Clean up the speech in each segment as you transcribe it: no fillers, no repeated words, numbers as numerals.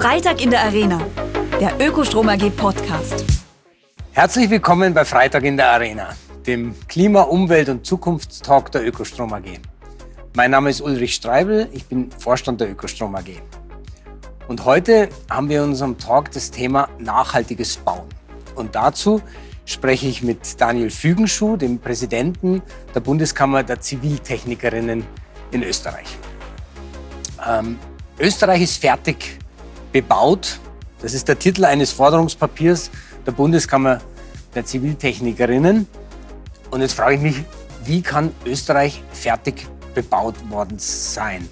Freitag in der Arena, der Ökostrom AG Podcast. Herzlich willkommen bei Freitag in der Arena, dem Klima-, Umwelt- und Zukunftstalk der Ökostrom AG. Mein Name ist Ulrich Streibel, ich bin Vorstand der Ökostrom AG. Und heute haben wir in unserem Talk das Thema nachhaltiges Bauen. Und dazu spreche ich mit Daniel Fügenschuh, dem Präsidenten der Bundeskammer der Ziviltechnikerinnen in Österreich. Österreich ist fertig bebaut. Das ist der Titel eines Forderungspapiers der Bundeskammer der Ziviltechnikerinnen. Und jetzt frage ich mich, wie kann Österreich fertig bebaut worden sein?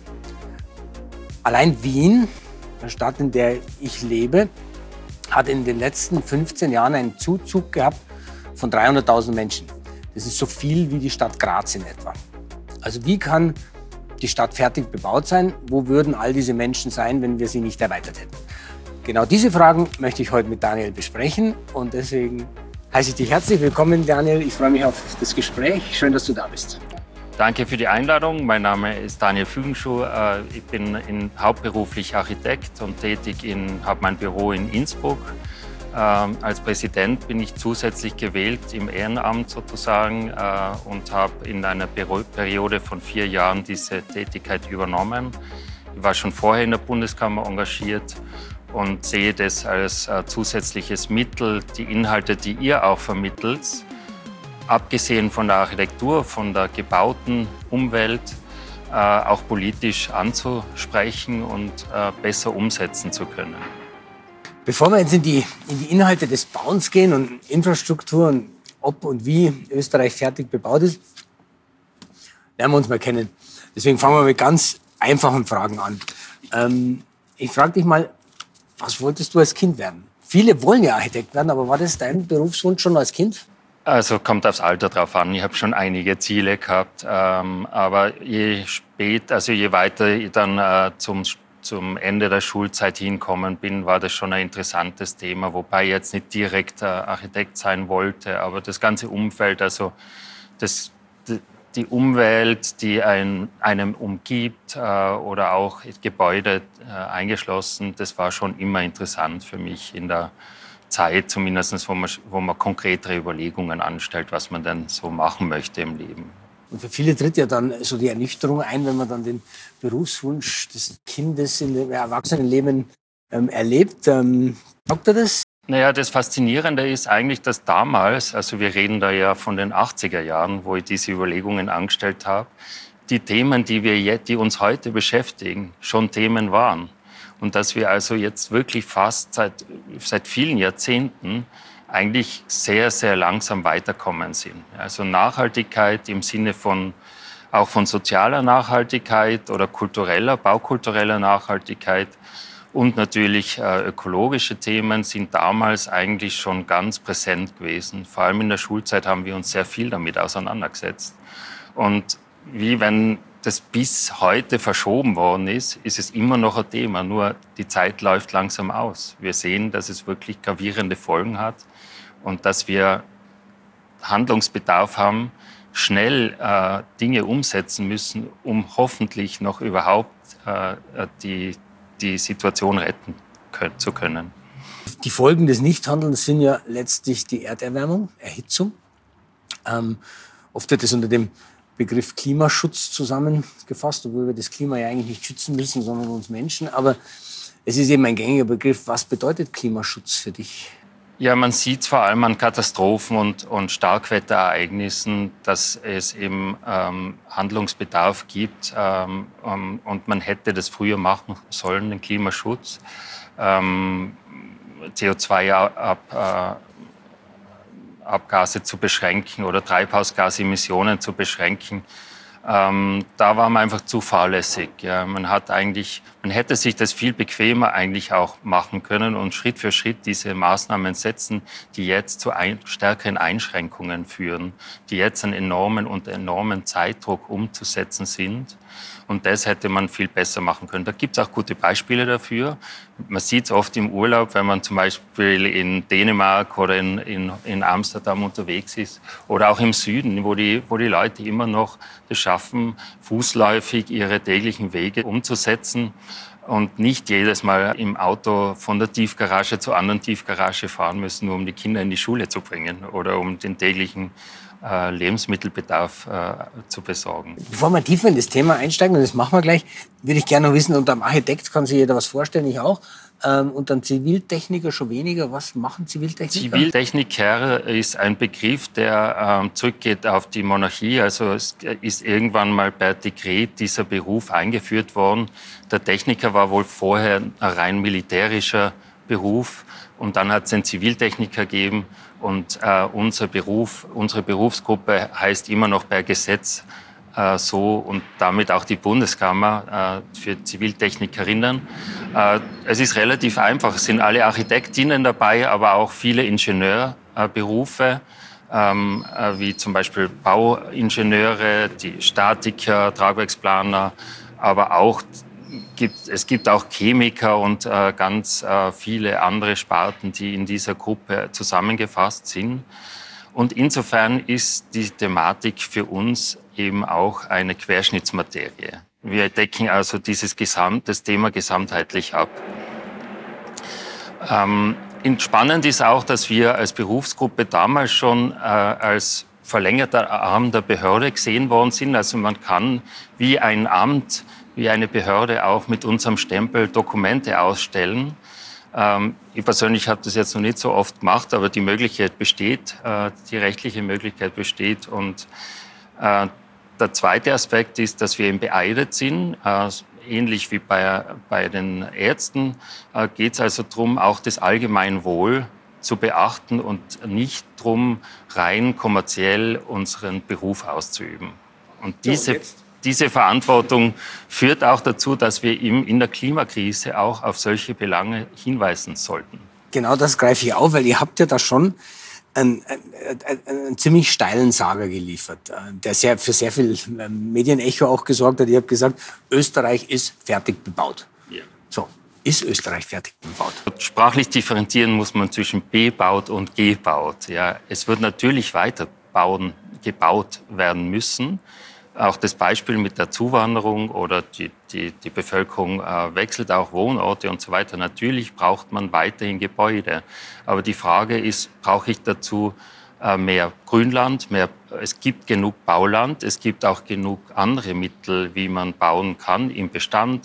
Allein Wien, der Stadt, in der ich lebe, hat in den letzten 15 Jahren einen Zuzug gehabt von 300.000 Menschen. Das ist so viel wie die Stadt Graz in etwa. Also wie kann die Stadt fertig bebaut sein? Wo würden all diese Menschen sein, wenn wir sie nicht erweitert hätten? Genau diese Fragen möchte ich heute mit Daniel besprechen und deswegen heiße ich dich herzlich willkommen, Daniel. Ich freue mich auf das Gespräch. Schön, dass du da bist. Danke für die Einladung. Mein Name ist Daniel Fügenschuh. Ich bin hauptberuflich Architekt und habe mein Büro in Innsbruck. Als Präsident bin ich zusätzlich gewählt im Ehrenamt sozusagen und habe in einer Periode von 4 Jahren diese Tätigkeit übernommen. Ich war schon vorher in der Bundeskammer engagiert und sehe das als zusätzliches Mittel, die Inhalte, die ihr auch vermittelt, abgesehen von der Architektur, von der gebauten Umwelt, auch politisch anzusprechen und besser umsetzen zu können. Bevor wir jetzt in die Inhalte des Bauens gehen und Infrastruktur und ob und wie Österreich fertig bebaut ist, lernen wir uns mal kennen. Deswegen fangen wir mit ganz einfachen Fragen an. Ich frage dich mal, was wolltest du als Kind werden? Viele wollen ja Architekt werden, aber war das dein Berufswunsch schon als Kind? Also kommt aufs Alter drauf an. Ich habe schon einige Ziele gehabt, aber je weiter ich dann zum Ende der Schulzeit hinkommen bin, war das schon ein interessantes Thema, wobei ich jetzt nicht direkt Architekt sein wollte, aber das ganze Umfeld, also die Umwelt, die einem umgibt oder auch Gebäude eingeschlossen, das war schon immer interessant für mich in der Zeit, zumindest wo man konkretere Überlegungen anstellt, was man denn so machen möchte im Leben. Und für viele tritt ja dann so die Ernüchterung ein, wenn man dann den Berufswunsch des Kindes in dem Erwachsenenleben erlebt. Taugt dir das? Naja, das Faszinierende ist eigentlich, dass damals, also wir reden da ja von den 80er Jahren, wo ich diese Überlegungen angestellt habe, die Themen, die uns heute beschäftigen, schon Themen waren. Und dass wir also jetzt wirklich fast seit vielen Jahrzehnten eigentlich sehr, sehr langsam weiterkommen sind. Also Nachhaltigkeit im Sinne auch von sozialer Nachhaltigkeit oder baukultureller Nachhaltigkeit und natürlich ökologische Themen sind damals eigentlich schon ganz präsent gewesen. Vor allem in der Schulzeit haben wir uns sehr viel damit auseinandergesetzt. Und wie wenn das bis heute verschoben worden ist, ist es immer noch ein Thema. Nur die Zeit läuft langsam aus. Wir sehen, dass es wirklich gravierende Folgen hat und dass wir Handlungsbedarf haben, schnell Dinge umsetzen müssen, um hoffentlich noch überhaupt die Situation retten zu können. Die Folgen des Nichthandelns sind ja letztlich die Erderwärmung, Erhitzung. Oft wird es unter dem Begriff Klimaschutz zusammengefasst, obwohl wir das Klima ja eigentlich nicht schützen müssen, sondern uns Menschen. Aber es ist eben ein gängiger Begriff. Was bedeutet Klimaschutz für dich? Ja, man sieht es vor allem an Katastrophen und Starkwetterereignissen, dass es eben Handlungsbedarf gibt und man hätte das früher machen sollen, den Klimaschutz. CO2-Abgase zu beschränken oder Treibhausgasemissionen zu beschränken. Da war man einfach zu fahrlässig. Ja. Man hätte sich das viel bequemer eigentlich auch machen können und Schritt für Schritt diese Maßnahmen setzen, die jetzt zu stärkeren Einschränkungen führen, die jetzt einen enormen Zeitdruck umzusetzen sind. Und das hätte man viel besser machen können. Da gibt es auch gute Beispiele dafür. Man sieht es oft im Urlaub, wenn man zum Beispiel in Dänemark oder in Amsterdam unterwegs ist oder auch im Süden, wo die Leute immer noch es schaffen, fußläufig ihre täglichen Wege umzusetzen. und nicht jedes Mal im Auto von der Tiefgarage zur anderen Tiefgarage fahren müssen, nur um die Kinder in die Schule zu bringen oder um den täglichen Lebensmittelbedarf zu besorgen. Bevor wir tiefer in das Thema einsteigen, und das machen wir gleich, würde ich gerne noch wissen, unter einem Architekt kann sich jeder was vorstellen, ich auch. Unter einem Ziviltechniker schon weniger. Was machen Ziviltechniker? Ziviltechniker ist ein Begriff, der zurückgeht auf die Monarchie. Also es ist irgendwann mal per Dekret dieser Beruf eingeführt worden. Der Techniker war wohl vorher ein rein militärischer Beruf und dann hat es den Ziviltechniker gegeben. Und unsere Berufsgruppe heißt immer noch per Gesetz so und damit auch die Bundeskammer für Ziviltechnikerinnen. Es ist relativ einfach, es sind alle Architektinnen dabei, aber auch viele Ingenieurberufe, wie zum Beispiel Bauingenieure, die Statiker, Tragwerksplaner, aber auch es gibt auch Chemiker und ganz viele andere Sparten, die in dieser Gruppe zusammengefasst sind. Und insofern ist die Thematik für uns eben auch eine Querschnittsmaterie. Wir decken also das Thema gesamtheitlich ab. Spannend ist auch, dass wir als Berufsgruppe damals schon als verlängerter Arm der Behörde gesehen worden sind. Also man kann wie ein Amt, wie eine Behörde auch mit unserem Stempel Dokumente ausstellen. Ich persönlich habe das jetzt noch nicht so oft gemacht, aber die Möglichkeit besteht, die rechtliche Möglichkeit besteht. Und der zweite Aspekt ist, dass wir eben beeidet sind. Ähnlich wie bei den Ärzten geht es also darum, auch das Allgemeinwohl zu beachten und nicht darum, rein kommerziell unseren Beruf auszuüben. Und diese Verantwortung führt auch dazu, dass wir in der Klimakrise auch auf solche Belange hinweisen sollten. Genau das greife ich auf, weil ihr habt ja da schon einen ziemlich steilen Sager geliefert, der für sehr viel Medienecho auch gesorgt hat. Ihr habt gesagt, Österreich ist fertig bebaut. Ja. So, ist Österreich fertig bebaut? Sprachlich differenzieren muss man zwischen bebaut und gebaut. Ja, es wird natürlich weiter gebaut werden müssen. Auch das Beispiel mit der Zuwanderung oder die Bevölkerung wechselt auch Wohnorte und so weiter. Natürlich braucht man weiterhin Gebäude. Aber die Frage ist, brauche ich dazu mehr Grünland? Es gibt genug Bauland, es gibt auch genug andere Mittel, wie man bauen kann im Bestand.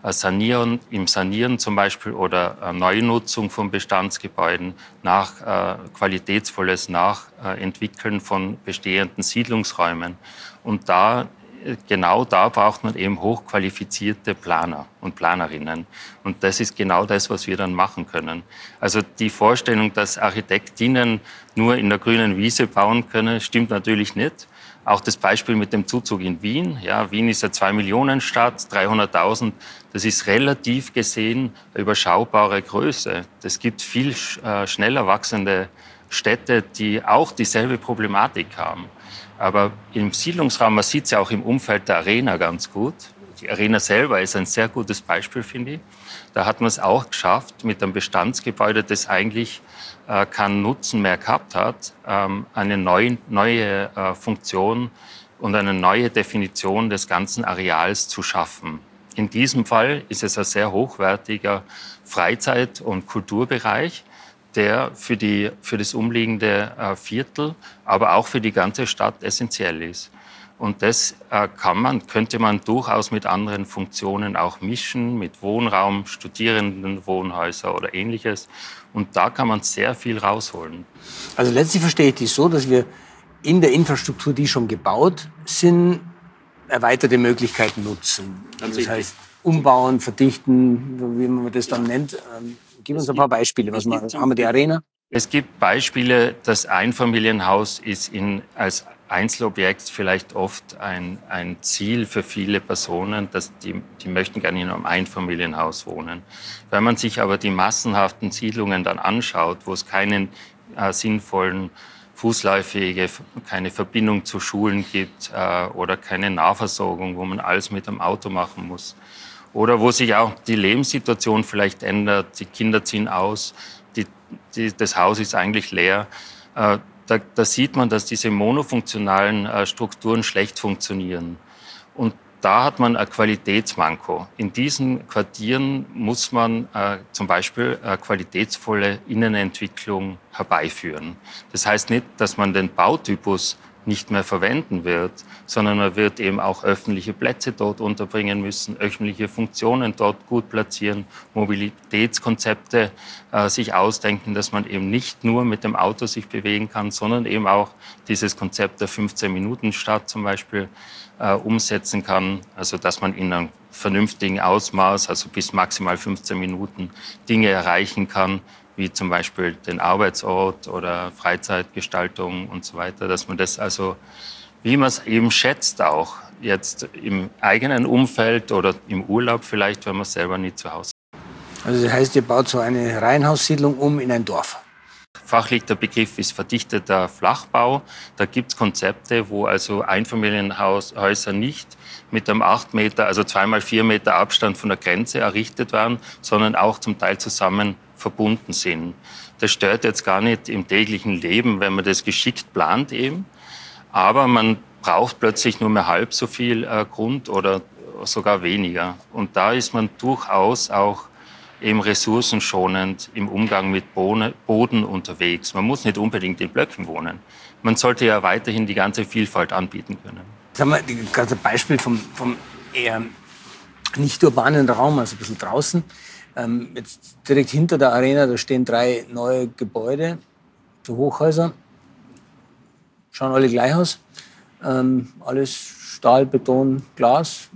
Im Sanieren zum Beispiel oder Neunutzung von Bestandsgebäuden, qualitätsvolles Nachentwickeln von bestehenden Siedlungsräumen. Und genau da braucht man eben hochqualifizierte Planer und Planerinnen. Und das ist genau das, was wir dann machen können. Also die Vorstellung, dass Architektinnen nur in der grünen Wiese bauen können, stimmt natürlich nicht. Auch das Beispiel mit dem Zuzug in Wien. Ja, Wien ist eine 2-Millionen-Stadt, 300.000. Das ist relativ gesehen eine überschaubare Größe. Es gibt viel schneller wachsende Städte, die auch dieselbe Problematik haben. Aber im Siedlungsraum, man sieht es ja auch im Umfeld der Arena ganz gut. Die Arena selber ist ein sehr gutes Beispiel, finde ich. Da hat man es auch geschafft, mit einem Bestandsgebäude, das eigentlich keinen Nutzen mehr gehabt hat, eine neue Funktion und eine neue Definition des ganzen Areals zu schaffen. In diesem Fall ist es ein sehr hochwertiger Freizeit- und Kulturbereich, der für das umliegende Viertel, aber auch für die ganze Stadt essentiell ist. Und das könnte man durchaus mit anderen Funktionen auch mischen, mit Wohnraum, Studierendenwohnhäuser oder Ähnliches. Und da kann man sehr viel rausholen. Also letztlich verstehe ich das so, dass wir in der Infrastruktur, die schon gebaut sind, erweiterte Möglichkeiten nutzen. Das heißt, umbauen, verdichten, wie man das dann nennt. Gib uns ein paar Beispiele. Haben wir die Arena? Es gibt Beispiele, das Einfamilienhaus ist als Einzelobjekt vielleicht oft ein Ziel für viele Personen, dass die möchten gerne in einem Einfamilienhaus wohnen. Wenn man sich aber die massenhaften Siedlungen dann anschaut, wo es keinen sinnvollen keine Verbindung zu Schulen gibt oder keine Nahversorgung, wo man alles mit dem Auto machen muss. Oder wo sich auch die Lebenssituation vielleicht ändert, die Kinder ziehen aus, das Haus ist eigentlich leer. Da sieht man, dass diese monofunktionalen Strukturen schlecht funktionieren. Und da hat man ein Qualitätsmanko. In diesen Quartieren muss man zum Beispiel eine qualitätsvolle Innenentwicklung herbeiführen. Das heißt nicht, dass man den Bautypus nicht mehr verwenden wird, sondern man wird eben auch öffentliche Plätze dort unterbringen müssen, öffentliche Funktionen dort gut platzieren, Mobilitätskonzepte sich ausdenken, dass man eben nicht nur mit dem Auto sich bewegen kann, sondern eben auch dieses Konzept der 15-Minuten-Stadt zum Beispiel umsetzen kann, also dass man in einem vernünftigen Ausmaß, also bis maximal 15 Minuten, Dinge erreichen kann, wie zum Beispiel den Arbeitsort oder Freizeitgestaltung und so weiter, dass man das also, wie man es eben schätzt, auch jetzt im eigenen Umfeld oder im Urlaub vielleicht, wenn man es selber nicht zu Hause hat. Also das heißt, ihr baut so eine Reihenhaussiedlung um in ein Dorf? Fachlich der Begriff ist verdichteter Flachbau. Da gibt es Konzepte, wo also Einfamilienhäuser nicht mit einem 8 Meter, also 2x4 Meter Abstand von der Grenze errichtet werden, sondern auch zum Teil zusammen verbunden sind. Das stört jetzt gar nicht im täglichen Leben, wenn man das geschickt plant eben. Aber man braucht plötzlich nur mehr halb so viel Grund oder sogar weniger. Und da ist man durchaus auch eben ressourcenschonend im Umgang mit Boden unterwegs. Man muss nicht unbedingt in Blöcken wohnen. Man sollte ja weiterhin die ganze Vielfalt anbieten können. Sagen wir, gerade ein Beispiel vom eher nicht urbanen Raum, also ein bisschen draußen. Jetzt direkt hinter der Arena, da stehen 3 neue Gebäude, so Hochhäuser. Schauen alle gleich aus. Alles Stahl, Beton, Glas.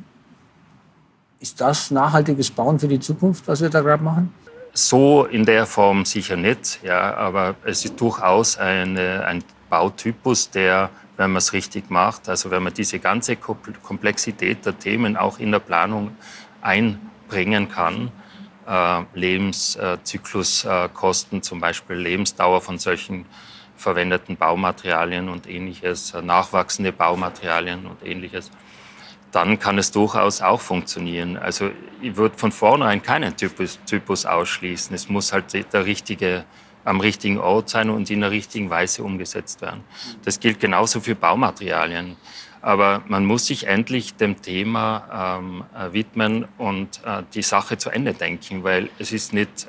Ist das nachhaltiges Bauen für die Zukunft, was wir da gerade machen? So in der Form sicher nicht, ja, aber es ist durchaus ein Bautypus, der, wenn man es richtig macht, also wenn man diese ganze Komplexität der Themen auch in der Planung einbringen kann, Lebenszykluskosten, zum Beispiel Lebensdauer von solchen verwendeten Baumaterialien und Ähnliches, nachwachsende Baumaterialien und Ähnliches, dann kann es durchaus auch funktionieren. Also ich würde von vornherein keinen Typus ausschließen. Es muss halt am richtigen Ort sein und in der richtigen Weise umgesetzt werden. Das gilt genauso für Baumaterialien. Aber man muss sich endlich dem Thema widmen und die Sache zu Ende denken, weil es ist nicht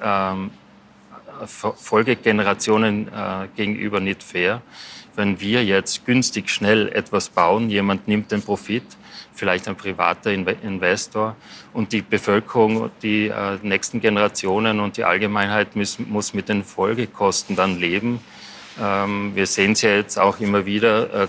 Folgegenerationen gegenüber nicht fair, wenn wir jetzt günstig schnell etwas bauen, jemand nimmt den Profit, vielleicht ein privater Investor, und die Bevölkerung, die nächsten Generationen und die Allgemeinheit muss mit den Folgekosten dann leben. Wir sehen es ja jetzt auch immer wieder,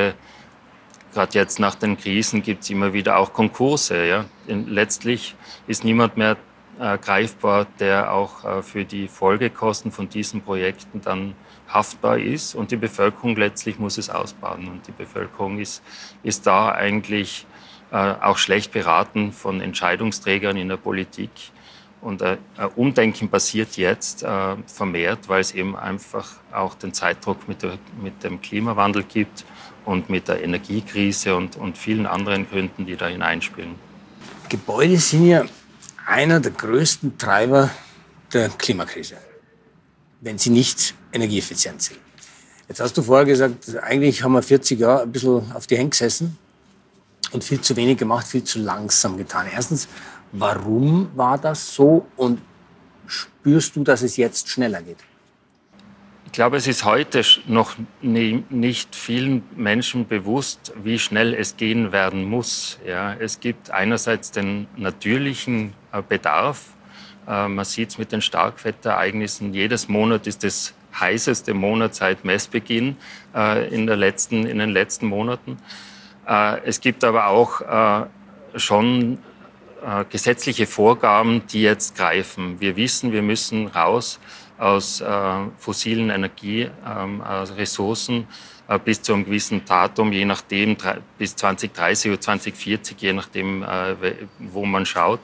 gerade jetzt nach den Krisen gibt es immer wieder auch Konkurse. Ja? Letztlich ist niemand mehr greifbar, der auch für die Folgekosten von diesen Projekten dann haftbar ist. Und die Bevölkerung letztlich muss es ausbaden. Und die Bevölkerung ist da eigentlich auch schlecht beraten von Entscheidungsträgern in der Politik. Und Umdenken passiert jetzt vermehrt, weil es eben einfach auch den Zeitdruck mit dem Klimawandel gibt und mit der Energiekrise und vielen anderen Gründen, die da hineinspielen. Gebäude sind ja einer der größten Treiber der Klimakrise, wenn sie nicht energieeffizient sind. Jetzt hast du vorher gesagt, eigentlich haben wir 40 Jahre ein bisschen auf die Hände gesessen und viel zu wenig gemacht, viel zu langsam getan. Erstens, warum war das so und spürst du, dass es jetzt schneller geht? Ich glaube, es ist heute noch nicht vielen Menschen bewusst, wie schnell es gehen werden muss. Ja, es gibt einerseits den natürlichen Bedarf. Man sieht es mit den Starkwetterereignissen. Jedes Monat ist das heißeste Monat seit Messbeginn in den letzten Monaten. Es gibt aber auch schon gesetzliche Vorgaben, die jetzt greifen. Wir wissen, wir müssen raus aus fossilen Energieressourcen bis zu einem gewissen Datum, je nachdem, bis 2030 oder 2040, je nachdem, wo man schaut.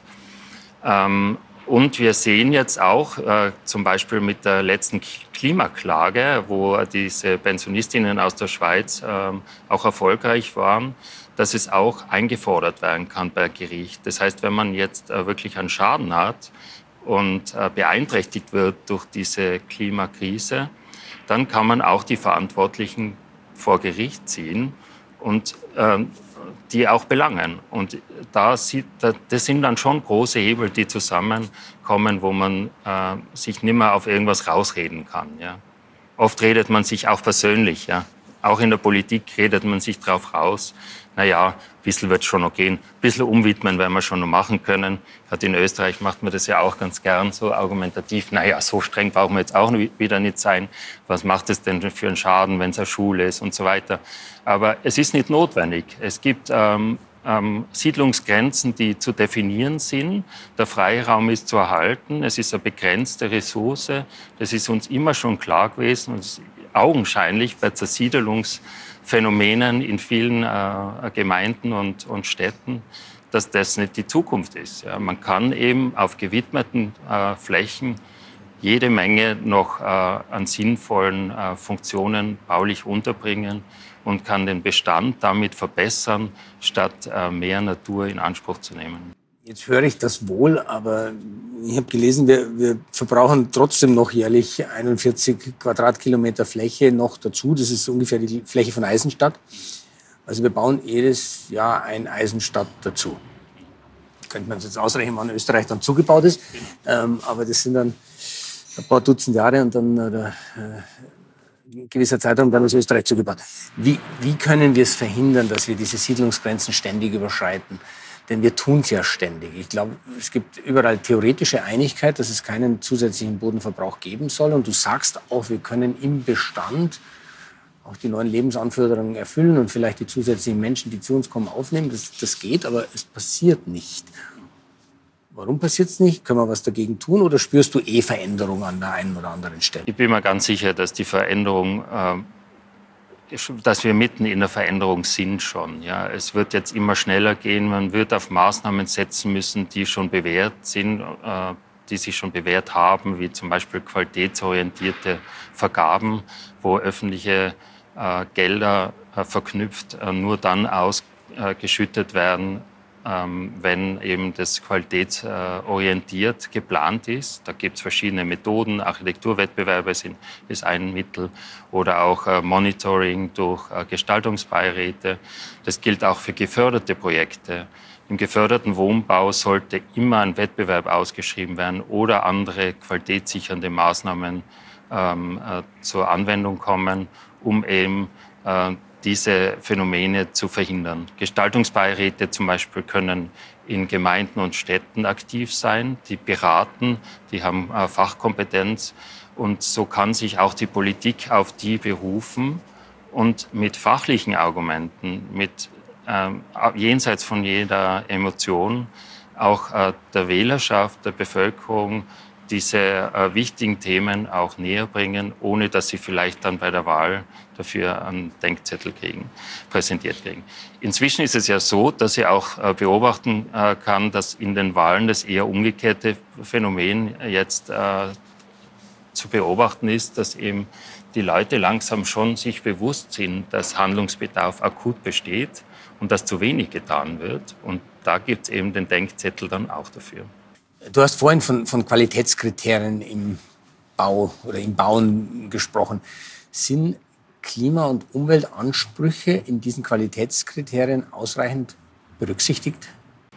Und wir sehen jetzt auch, zum Beispiel mit der letzten Klimaklage, wo diese Pensionistinnen aus der Schweiz auch erfolgreich waren, dass es auch eingefordert werden kann bei Gericht. Das heißt, wenn man jetzt wirklich einen Schaden hat und beeinträchtigt wird durch diese Klimakrise, dann kann man auch die Verantwortlichen vor Gericht ziehen. Und die auch belangen. Und das sind dann schon große Hebel, die zusammenkommen, wo man sich nicht mehr auf irgendwas rausreden kann. Ja. Oft redet man sich auch persönlich, ja. Auch in der Politik redet man sich drauf raus. Naja, ein bisschen wird es schon noch gehen. Ein bisschen umwidmen werden wir schon noch machen können. Gerade in Österreich macht man das ja auch ganz gern, so argumentativ. Naja, so streng brauchen wir jetzt auch wieder nicht sein. Was macht es denn für einen Schaden, wenn es eine Schule ist und so weiter. Aber es ist nicht notwendig. Es gibt Siedlungsgrenzen, die zu definieren sind. Der Freiraum ist zu erhalten. Es ist eine begrenzte Ressource. Das ist uns immer schon klar gewesen. Und es ist augenscheinlich bei Zersiedelungsphänomenen in vielen Gemeinden und Städten, dass das nicht die Zukunft ist. Ja, man kann eben auf gewidmeten Flächen jede Menge noch an sinnvollen Funktionen baulich unterbringen und kann den Bestand damit verbessern, statt mehr Natur in Anspruch zu nehmen. Jetzt höre ich das wohl, aber ich habe gelesen, wir verbrauchen trotzdem noch jährlich 41 Quadratkilometer Fläche noch dazu. Das ist ungefähr die Fläche von Eisenstadt. Also wir bauen jedes Jahr ein Eisenstadt dazu. Könnte man jetzt ausrechnen, wann Österreich dann zugebaut ist. Aber das sind dann ein paar Dutzend Jahre und dann ein gewisser Zeitraum, dann ist Österreich zugebaut. Wie können wir es verhindern, dass wir diese Siedlungsgrenzen ständig überschreiten? Denn wir tun es ja ständig. Ich glaube, es gibt überall theoretische Einigkeit, dass es keinen zusätzlichen Bodenverbrauch geben soll. Und du sagst auch, wir können im Bestand auch die neuen Lebensanforderungen erfüllen und vielleicht die zusätzlichen Menschen, die zu uns kommen, aufnehmen. Das geht, aber es passiert nicht. Warum passiert es nicht? Können wir was dagegen tun oder spürst du Veränderungen an der einen oder anderen Stelle? Ich bin mir ganz sicher, dass die Veränderung, dass wir mitten in der Veränderung sind schon. Ja. Es wird jetzt immer schneller gehen. Man wird auf Maßnahmen setzen müssen, die schon bewährt sind, die sich schon bewährt haben, wie zum Beispiel qualitätsorientierte Vergaben, wo öffentliche Gelder verknüpft nur dann ausgeschüttet werden, wenn eben das qualitätsorientiert geplant ist. Da gibt es verschiedene Methoden. Architekturwettbewerbe ist ein Mittel oder auch Monitoring durch Gestaltungsbeiräte. Das gilt auch für geförderte Projekte. Im geförderten Wohnbau sollte immer ein Wettbewerb ausgeschrieben werden oder andere qualitätssichernde Maßnahmen zur Anwendung kommen, um eben diese Phänomene zu verhindern. Gestaltungsbeiräte zum Beispiel können in Gemeinden und Städten aktiv sein, die beraten, die haben Fachkompetenz und so kann sich auch die Politik auf die berufen und mit fachlichen Argumenten, jenseits von jeder Emotion, auch der Wählerschaft, der Bevölkerung diese wichtigen Themen auch näher bringen, ohne dass sie vielleicht dann bei der Wahl dafür einen Denkzettel präsentiert kriegen. Inzwischen ist es ja so, dass ich auch beobachten kann, dass in den Wahlen das eher umgekehrte Phänomen jetzt zu beobachten ist, dass eben die Leute langsam schon sich bewusst sind, dass Handlungsbedarf akut besteht und dass zu wenig getan wird. Und da gibt es eben den Denkzettel dann auch dafür. Du hast vorhin von Qualitätskriterien im Bau oder im Bauen gesprochen. Sind Klima- und Umweltansprüche in diesen Qualitätskriterien ausreichend berücksichtigt?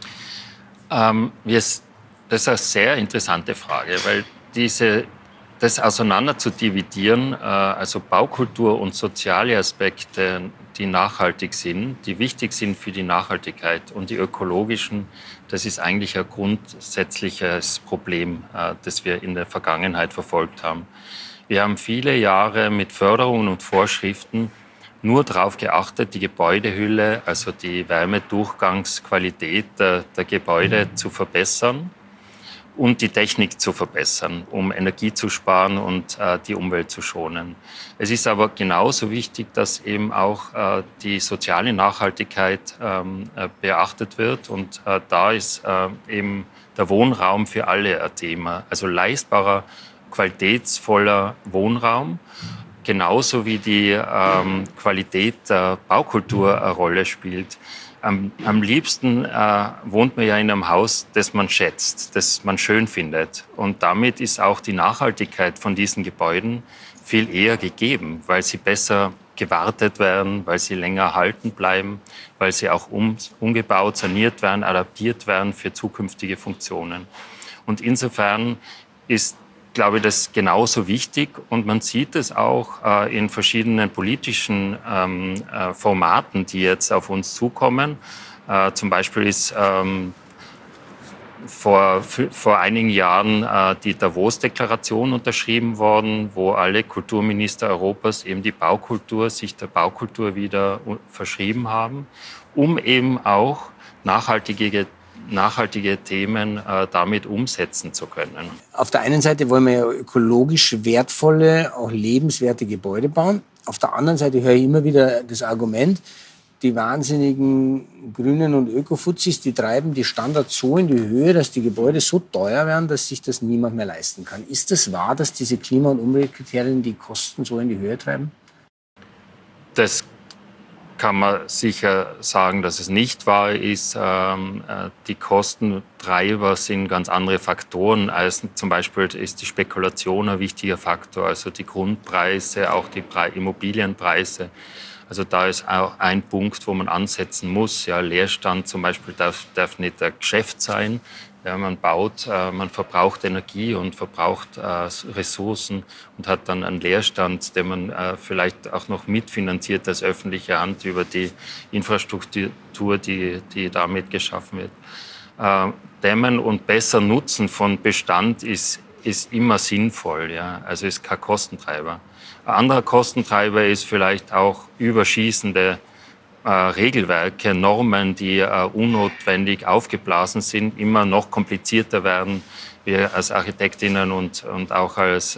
Das ist eine sehr interessante Frage, weil das auseinander zu dividieren, also Baukultur und soziale Aspekte, die nachhaltig sind, die wichtig sind für die Nachhaltigkeit und die ökologischen, das ist eigentlich ein grundsätzliches Problem, das wir in der Vergangenheit verfolgt haben. Wir haben viele Jahre mit Förderungen und Vorschriften nur darauf geachtet, die Gebäudehülle, also die Wärmedurchgangsqualität der Gebäude zu verbessern und die Technik zu verbessern, um Energie zu sparen und die Umwelt zu schonen. Es ist aber genauso wichtig, dass eben auch die soziale Nachhaltigkeit beachtet wird. Und da ist eben der Wohnraum für alle ein Thema. Also leistbarer, qualitätsvoller Wohnraum, genauso wie die Qualität der Baukultur eine Rolle spielt. Am liebsten wohnt man ja in einem Haus, das man schätzt, das man schön findet. Und damit ist auch die Nachhaltigkeit von diesen Gebäuden viel eher gegeben, weil sie besser gewartet werden, weil sie länger erhalten bleiben, weil sie auch umgebaut, saniert werden, adaptiert werden für zukünftige Funktionen. Und insofern ist, glaube ich, das genauso wichtig. Und man sieht es auch in verschiedenen politischen Formaten, die jetzt auf uns zukommen. Zum Beispiel ist vor einigen Jahren die Davos-Deklaration unterschrieben worden, wo alle Kulturminister Europas eben sich der Baukultur wieder verschrieben haben, um eben auch nachhaltige Themen damit umsetzen zu können. Auf der einen Seite wollen wir ja ökologisch wertvolle, auch lebenswerte Gebäude bauen. Auf der anderen Seite höre ich immer wieder das Argument, die wahnsinnigen Grünen und Ökofuzis, die treiben die Standards so in die Höhe, dass die Gebäude so teuer werden, dass sich das niemand mehr leisten kann. Ist es wahr, dass diese Klima- und Umweltkriterien die Kosten so in die Höhe treiben? Das kann man sicher sagen, dass es nicht wahr ist. Die Kostentreiber sind ganz andere Faktoren. Als zum Beispiel ist die Spekulation ein wichtiger Faktor, also die Grundpreise, auch die Immobilienpreise. Also da ist auch ein Punkt, wo man ansetzen muss. Ja, Leerstand zum Beispiel darf nicht ein Geschäft sein. Ja, man baut, man verbraucht Energie und verbraucht Ressourcen und hat dann einen Leerstand, den man vielleicht auch noch mitfinanziert als öffentliche Hand über die Infrastruktur, die damit geschaffen wird. Dämmen und besser Nutzen von Bestand ist immer sinnvoll, ja? Also ist kein Kostentreiber. Ein anderer Kostentreiber ist vielleicht auch überschießende Regelwerke, Normen, die unnotwendig aufgeblasen sind, immer noch komplizierter werden. Wir als Architektinnen und auch als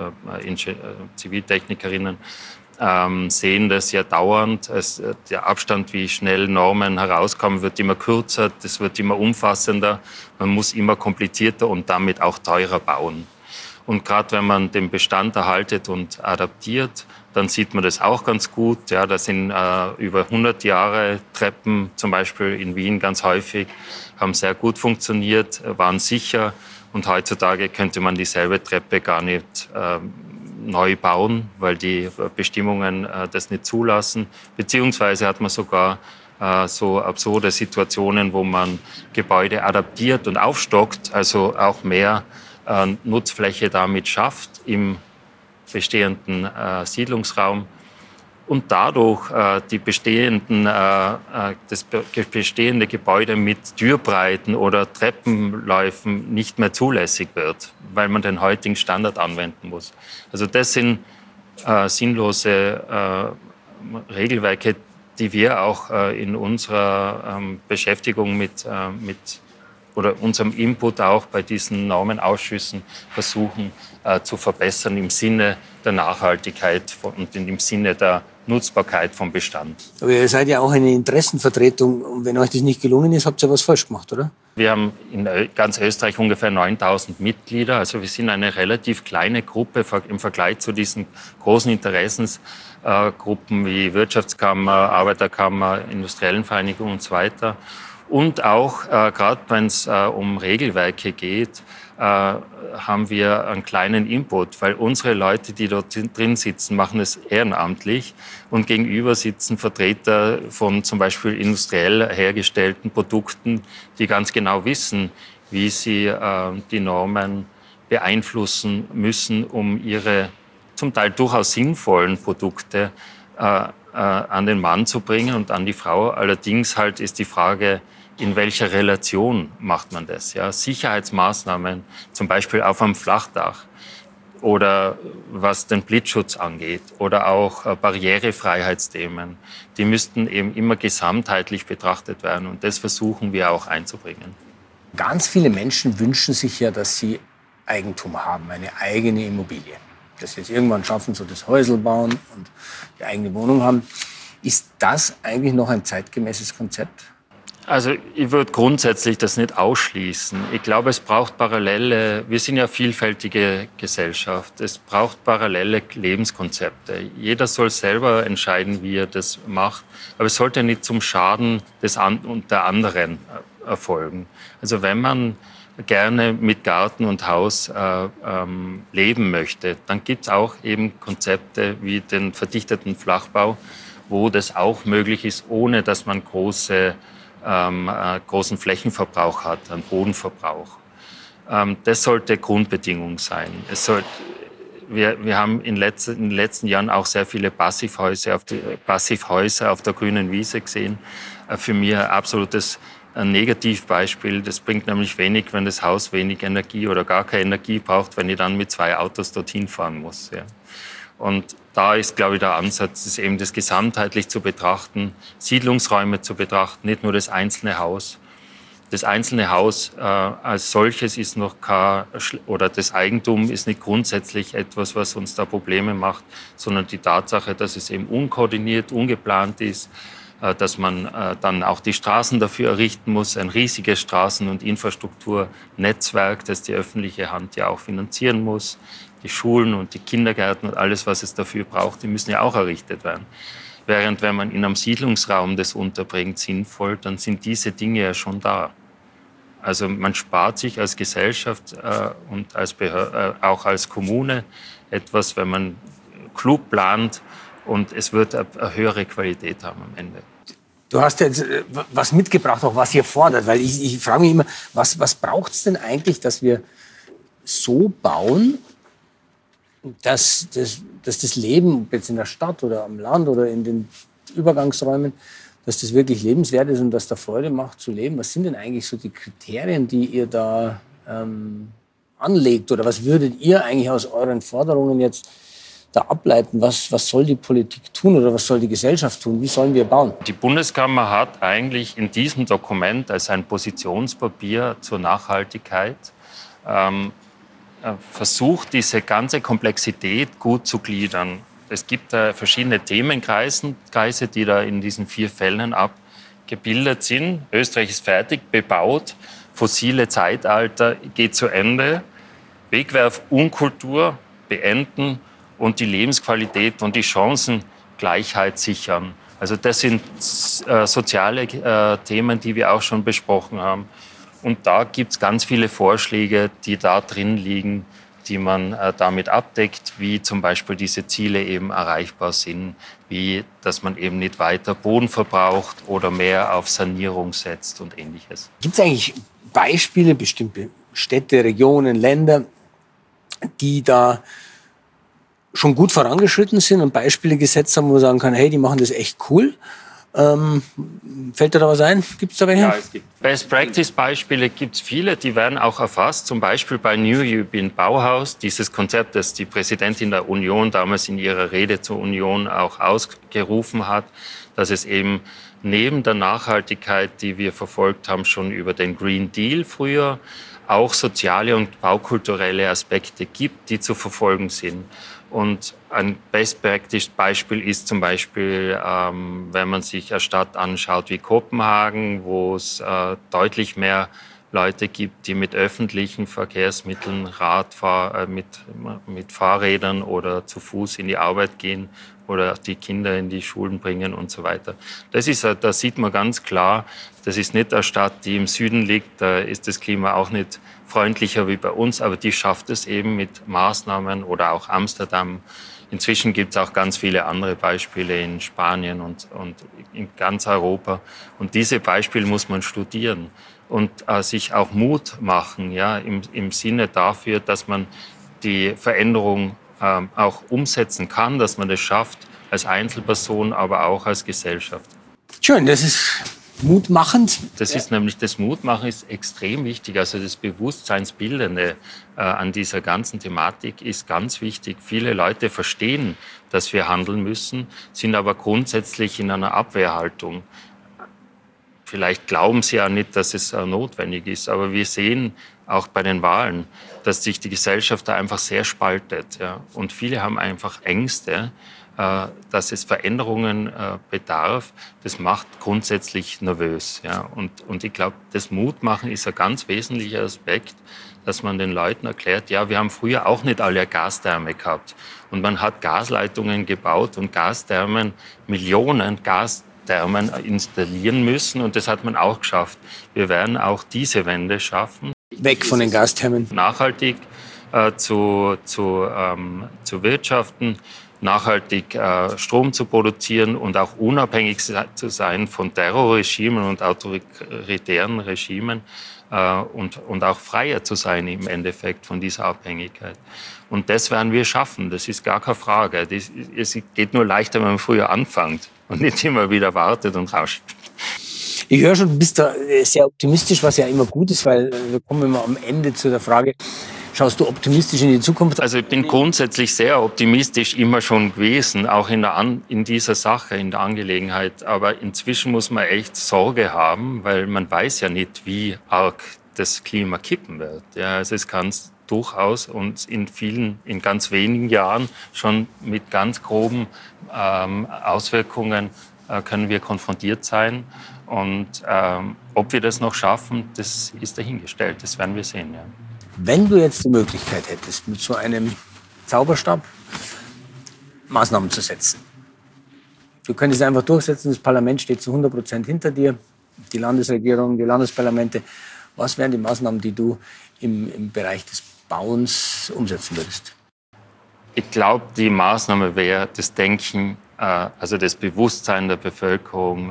Ziviltechnikerinnen sehen das ja dauernd. Der Abstand, wie schnell Normen herauskommen, wird immer kürzer, das wird immer umfassender. Man muss immer komplizierter und damit auch teurer bauen. Und gerade wenn man den Bestand erhaltet und adaptiert, dann sieht man das auch ganz gut. Ja, da sind über 100 Jahre Treppen, zum Beispiel in Wien ganz häufig, haben sehr gut funktioniert, waren sicher. Und heutzutage könnte man dieselbe Treppe gar nicht neu bauen, weil die Bestimmungen das nicht zulassen. Beziehungsweise hat man sogar so absurde Situationen, wo man Gebäude adaptiert und aufstockt, also auch mehr Nutzfläche damit schafft im bestehenden Siedlungsraum und dadurch das bestehende Gebäude mit Türbreiten oder Treppenläufen nicht mehr zulässig wird, weil man den heutigen Standard anwenden muss. Also das sind sinnlose Regelwerke, die wir auch in unserer Beschäftigung oder unserem Input auch bei diesen Normenausschüssen versuchen zu verbessern im Sinne der Nachhaltigkeit und im Sinne der Nutzbarkeit vom Bestand. Aber ihr seid ja auch eine Interessenvertretung. Und wenn euch das nicht gelungen ist, habt ihr was falsch gemacht, oder? Wir haben in ganz Österreich ungefähr 9.000 Mitglieder. Also wir sind eine relativ kleine Gruppe im Vergleich zu diesen großen Interessensgruppen wie Wirtschaftskammer, Arbeiterkammer, Industriellenvereinigung und so weiter. Und auch, gerade wenn es um Regelwerke geht, haben wir einen kleinen Input, weil unsere Leute, die dort drin sitzen, machen es ehrenamtlich und gegenüber sitzen Vertreter von zum Beispiel industriell hergestellten Produkten, die ganz genau wissen, wie sie die Normen beeinflussen müssen, um ihre zum Teil durchaus sinnvollen Produkte an den Mann zu bringen und an die Frau. Allerdings halt ist die Frage, in welcher Relation macht man das? Ja? Sicherheitsmaßnahmen, zum Beispiel auf einem Flachdach oder was den Blitzschutz angeht oder auch Barrierefreiheitsthemen, die müssten eben immer gesamtheitlich betrachtet werden und das versuchen wir auch einzubringen. Ganz viele Menschen wünschen sich ja, dass sie Eigentum haben, eine eigene Immobilie. Dass sie jetzt irgendwann schaffen, so das Häusl bauen und die eigene Wohnung haben. Ist das eigentlich noch ein zeitgemäßes Konzept? Also ich würde grundsätzlich das nicht ausschließen. Ich glaube, es braucht wir sind ja eine vielfältige Gesellschaft, es braucht parallele Lebenskonzepte. Jeder soll selber entscheiden, wie er das macht, aber es sollte nicht zum Schaden der anderen erfolgen. Also wenn man gerne mit Garten und Haus leben möchte, dann gibt es auch eben Konzepte wie den verdichteten Flachbau, wo das auch möglich ist, ohne dass man großen Flächenverbrauch hat, einen Bodenverbrauch. Das sollte Grundbedingung sein. Wir haben in den letzten Jahren auch sehr viele Passivhäuser auf der grünen Wiese gesehen. Für mich ein absolutes Negativbeispiel. Das bringt nämlich wenig, wenn das Haus wenig Energie oder gar keine Energie braucht, wenn ich dann mit 2 Autos dorthin fahren muss. Ja. Und da ist, glaube ich, der Ansatz, ist eben das gesamtheitlich zu betrachten, Siedlungsräume zu betrachten, nicht nur das einzelne Haus. Das einzelne Haus als solches ist noch oder das Eigentum ist nicht grundsätzlich etwas, was uns da Probleme macht, sondern die Tatsache, dass es eben unkoordiniert, ungeplant ist, dass man dann auch die Straßen dafür errichten muss, ein riesiges Straßen- und Infrastrukturnetzwerk, das die öffentliche Hand ja auch finanzieren muss. Die Schulen und die Kindergärten und alles, was es dafür braucht, die müssen ja auch errichtet werden. Während wenn man in einem Siedlungsraum das unterbringt, sinnvoll, dann sind diese Dinge ja schon da. Also man spart sich als Gesellschaft und auch als Kommune etwas, wenn man klug plant und es wird eine höhere Qualität haben am Ende. Du hast jetzt was mitgebracht, auch was ihr fordert, weil ich frage mich immer, was braucht es denn eigentlich, dass wir so bauen, dass das Leben, ob jetzt in der Stadt oder am Land oder in den Übergangsräumen, dass das wirklich lebenswert ist und dass da Freude macht zu leben. Was sind denn eigentlich so die Kriterien, die ihr da anlegt? Oder was würdet ihr eigentlich aus euren Forderungen jetzt da ableiten? Was soll die Politik tun oder was soll die Gesellschaft tun? Wie sollen wir bauen? Die Bundeskammer hat eigentlich in diesem Dokument als ein Positionspapier zur Nachhaltigkeit versucht, diese ganze Komplexität gut zu gliedern. Es gibt verschiedene Themenkreise, die da in diesen 4 Fällen abgebildet sind. Österreich ist fertig, bebaut, fossile Zeitalter geht zu Ende, Wegwerfunkultur beenden und die Lebensqualität und die Chancengleichheit sichern. Also das sind soziale Themen, die wir auch schon besprochen haben. Und da gibt es ganz viele Vorschläge, die da drin liegen, die man damit abdeckt, wie zum Beispiel diese Ziele eben erreichbar sind, wie dass man eben nicht weiter Boden verbraucht oder mehr auf Sanierung setzt und Ähnliches. Gibt es eigentlich Beispiele, bestimmte Städte, Regionen, Länder, die da schon gut vorangeschritten sind und Beispiele gesetzt haben, wo man sagen kann, hey, die machen das echt cool? Fällt dir da was ein? Gibt es da welche? Ja, es gibt Best-Practice-Beispiele, gibt es viele, die werden auch erfasst. Zum Beispiel bei New European Bauhaus, dieses Konzept, das die Präsidentin der Union damals in ihrer Rede zur Union auch ausgerufen hat, dass es eben neben der Nachhaltigkeit, die wir verfolgt haben, schon über den Green Deal früher, auch soziale und baukulturelle Aspekte gibt, die zu verfolgen sind. Und ein Best-Practice-Beispiel ist zum Beispiel, wenn man sich eine Stadt anschaut wie Kopenhagen, wo es deutlich mehr Leute gibt, die mit öffentlichen Verkehrsmitteln, mit Fahrrädern oder zu Fuß in die Arbeit gehen oder die Kinder in die Schulen bringen und so weiter. Da sieht man ganz klar, das ist nicht eine Stadt, die im Süden liegt, da ist das Klima auch nicht freundlicher wie bei uns, aber die schafft es eben mit Maßnahmen oder auch Amsterdam. Inzwischen gibt es auch ganz viele andere Beispiele in Spanien und in ganz Europa. Und diese Beispiele muss man studieren und sich auch Mut machen, ja, im Sinne dafür, dass man die Veränderung auch umsetzen kann, dass man das schafft als Einzelperson, aber auch als Gesellschaft. Schön, das ist mutmachend. Das Mutmachen ist extrem wichtig. Also das Bewusstseinsbildende an dieser ganzen Thematik ist ganz wichtig. Viele Leute verstehen, dass wir handeln müssen, sind aber grundsätzlich in einer Abwehrhaltung. Vielleicht glauben sie ja nicht, dass es notwendig ist, aber wir sehen auch bei den Wahlen, dass sich die Gesellschaft da einfach sehr spaltet. Ja. Und viele haben einfach Ängste, dass es Veränderungen bedarf. Das macht grundsätzlich nervös. Ja. Und ich glaube, das Mutmachen ist ein ganz wesentlicher Aspekt, dass man den Leuten erklärt, ja, wir haben früher auch nicht alle Gastherme gehabt. Und man hat Gasleitungen gebaut und Gasthermen, Millionen Gasthermen installieren müssen. Und das hat man auch geschafft. Wir werden auch diese Wende schaffen. Weg von den Gasthermen. Nachhaltig zu wirtschaften, nachhaltig Strom zu produzieren und auch unabhängig zu sein von Terrorregimen und autoritären Regimen und auch freier zu sein im Endeffekt von dieser Abhängigkeit. Und das werden wir schaffen, das ist gar keine Frage. Es geht nur leichter, wenn man früher anfängt und nicht immer wieder wartet und rauscht. Ich höre schon, du bist da sehr optimistisch, was ja immer gut ist, weil wir kommen immer am Ende zu der Frage, schaust du optimistisch in die Zukunft? Also ich bin grundsätzlich sehr optimistisch immer schon gewesen, auch in dieser Sache, in der Angelegenheit. Aber inzwischen muss man echt Sorge haben, weil man weiß ja nicht, wie arg das Klima kippen wird. Ja, also es kann durchaus uns in ganz wenigen Jahren schon mit ganz groben Auswirkungen können wir konfrontiert sein. Und ob wir das noch schaffen, das ist dahingestellt. Das werden wir sehen. Ja. Wenn du jetzt die Möglichkeit hättest, mit so einem Zauberstab Maßnahmen zu setzen. Du könntest einfach durchsetzen, das Parlament steht zu 100% hinter dir, die Landesregierung, die Landesparlamente. Was wären die Maßnahmen, die du im Bereich des Bauens umsetzen würdest? Ich glaube, die Maßnahme wäre, das Denken, also das Bewusstsein der Bevölkerung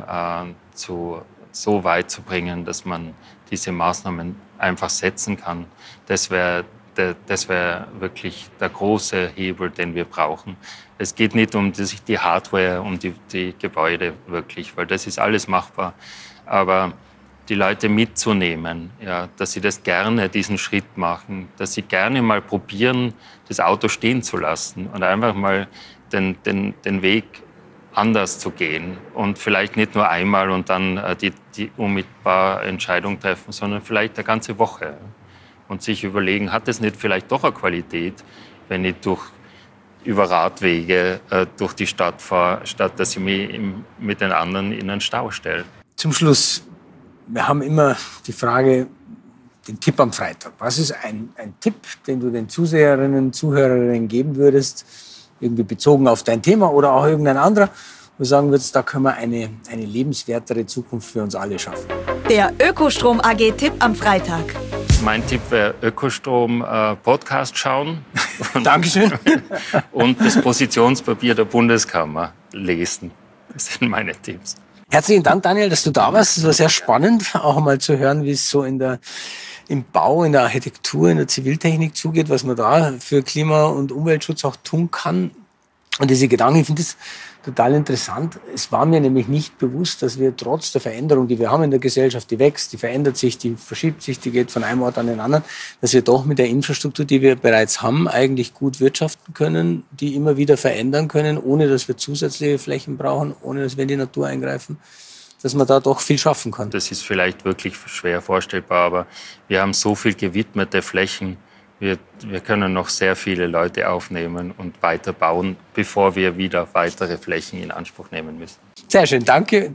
so weit zu bringen, dass man diese Maßnahmen einfach setzen kann. Das wäre wirklich der große Hebel, den wir brauchen. Es geht nicht um die Hardware, um die Gebäude wirklich, weil das ist alles machbar. Aber die Leute mitzunehmen, ja, dass sie das gerne, diesen Schritt machen, dass sie gerne mal probieren, das Auto stehen zu lassen und einfach mal den Weg anders zu gehen und vielleicht nicht nur einmal und dann die unmittelbar Entscheidung treffen, sondern vielleicht eine ganze Woche und sich überlegen, hat es nicht vielleicht doch eine Qualität, wenn ich über Radwege durch die Stadt fahre, statt dass ich mich mit den anderen in einen Stau stelle. Zum Schluss, wir haben immer die Frage, den Tipp am Freitag. Was ist ein Tipp, den du den Zuseherinnen, Zuhörerinnen geben würdest, irgendwie bezogen auf dein Thema oder auch irgendein anderer, wo du sagen würdest, da können wir eine lebenswertere Zukunft für uns alle schaffen? Der Ökostrom AG-Tipp am Freitag. Mein Tipp wäre Ökostrom-Podcast schauen. Dankeschön. Und das Positionspapier der Bundeskammer lesen. Das sind meine Tipps. Herzlichen Dank, Daniel, dass du da warst. Es war sehr spannend, auch mal zu hören, wie es so im Bau, in der Architektur, in der Ziviltechnik zugeht, was man da für Klima- und Umweltschutz auch tun kann. Und diese Gedanken, ich finde das total interessant. Es war mir nämlich nicht bewusst, dass wir trotz der Veränderung, die wir haben in der Gesellschaft, die wächst, die verändert sich, die verschiebt sich, die geht von einem Ort an den anderen, dass wir doch mit der Infrastruktur, die wir bereits haben, eigentlich gut wirtschaften können, die immer wieder verändern können, ohne dass wir zusätzliche Flächen brauchen, ohne dass wir in die Natur eingreifen, dass man da doch viel schaffen kann. Das ist vielleicht wirklich schwer vorstellbar, aber wir haben so viel gewidmete Flächen. Wir können noch sehr viele Leute aufnehmen und weiter bauen, bevor wir wieder weitere Flächen in Anspruch nehmen müssen. Sehr schön. Danke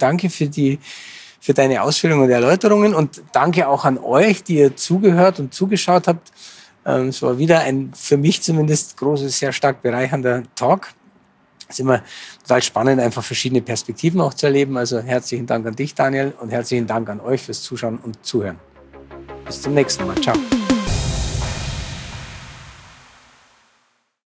für deine Ausführungen und Erläuterungen und danke auch an euch, die ihr zugehört und zugeschaut habt. Es war wieder ein für mich zumindest großes, sehr stark bereichernder Talk. Es ist immer total spannend, einfach verschiedene Perspektiven auch zu erleben. Also herzlichen Dank an dich, Daniel, und herzlichen Dank an euch fürs Zuschauen und Zuhören. Bis zum nächsten Mal. Ciao.